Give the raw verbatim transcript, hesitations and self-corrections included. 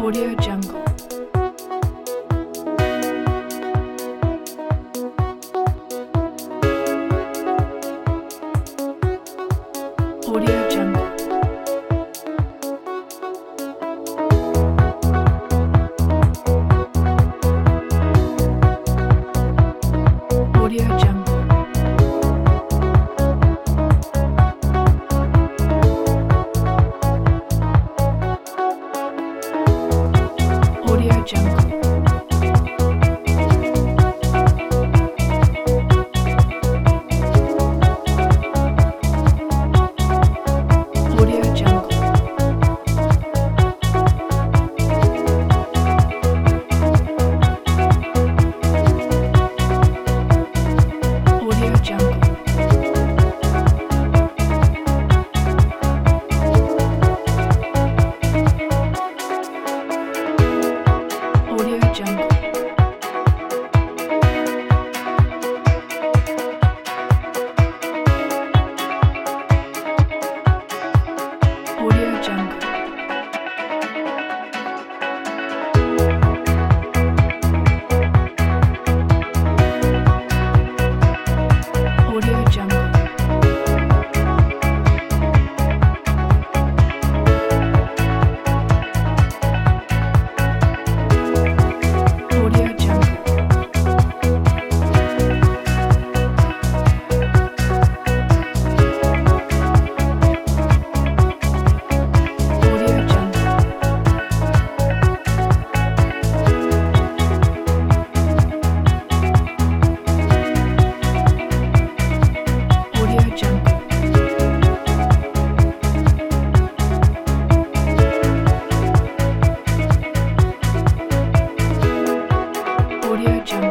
Audio Jungle. Audio Jungle. Audio Jungle. Audio Jungle. Audio Jungle. Audio Jungle. Audio Jungle. Audio Jungle. Audio Jungle. Audio Jungle. Audio Jungle. Audio Jungle. Audio Jungle.